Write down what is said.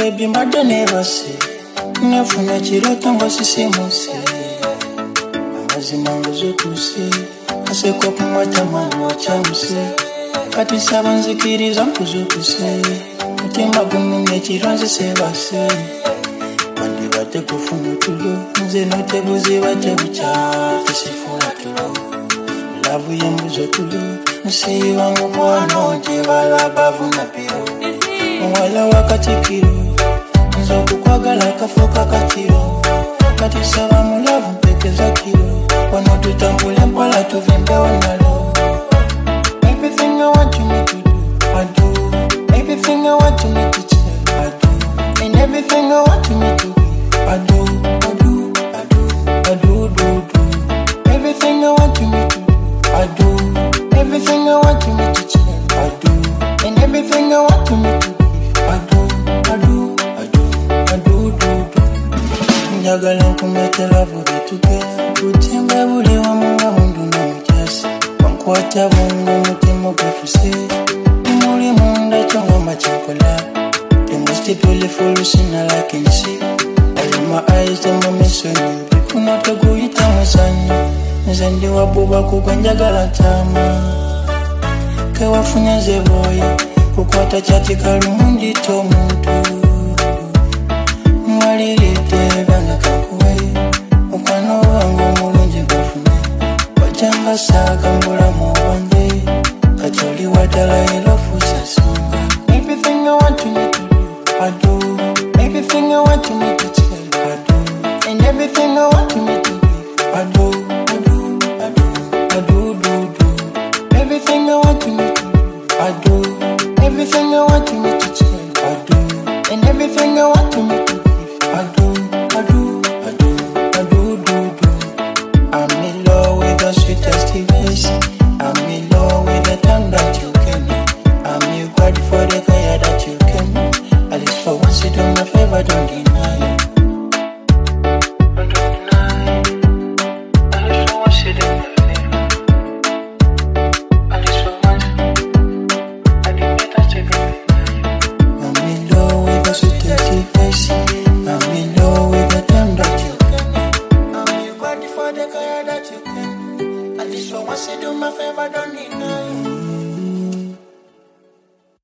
baby mada never say nafuna chirota ngosisimusi amazina ngozokuse asekwa kumwata mwana wachamuse kati sabanzikiriza nkuzokuse mutima gumune chironze sebase bandi bate kufuna tulo nze notebuzi bate bucha tisifuna tulo lavu yembuzo tulo nsiwa mwana jebala bavu na piro mwala wakatikiro nzokukwagala kafoka katiro kati saba mulavu mpekeza kiro wano tutambule mpala tuvimbe wanalo. Everything I want you me to do, I do. Everything I want you me to tell, I do. And everything I want you me to give, I do, I do, I do, I do, do. Everything I want you me to do, I do. Everything I want you me to tell, I do. And everything I want you me to give, I do, I do, I do, I do, do. Njagala nkumetela bube tuge, kutimba buli wamunga mundu na mujasi. Wankwata bungu mutimo gwefuse, imuli munda chongo machankola. The most beautiful sinner I can see. All in my eyes, them are missing you. Bikuna togu itamu sana. Nzandi wabuba kukwa njagala tama. Kewa funya zeboya, kukwata chati kalumundi to muntu. Mwalirite banga kakuwe, ukwano wangu mulunji gwefune. Wajanga saka mbula mwande, kacholi wadala ilofu sasunga. Everything I want you me to do, I do. Everything I want you me to tell, I do. And everything I want you me to give, I do, I do, I do, I do, do. Everything I want you me to do, I do. Everything I want you me to tell, I do. And everything I want you me to